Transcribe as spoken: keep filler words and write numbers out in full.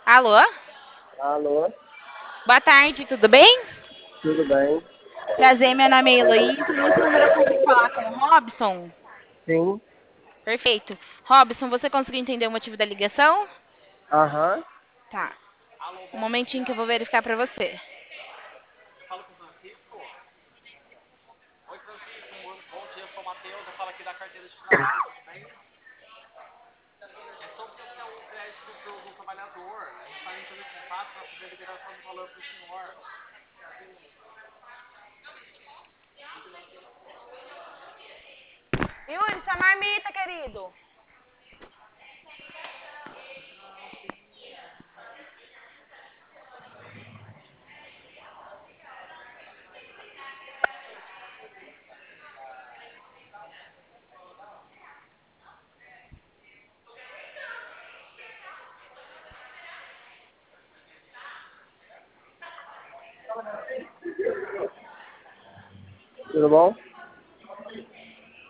Alô? Alô, Boa tarde, tudo bem? tudo bem? Prazer, meu nome é Heloísa. Nesse número eu consigo falar com o Robson? Sim, Perfeito. Robson, você conseguiu entender o motivo da ligação? aham. Tá. Um momentinho que eu vou verificar pra você. Yuri, sua marmita, querido. Tudo bom?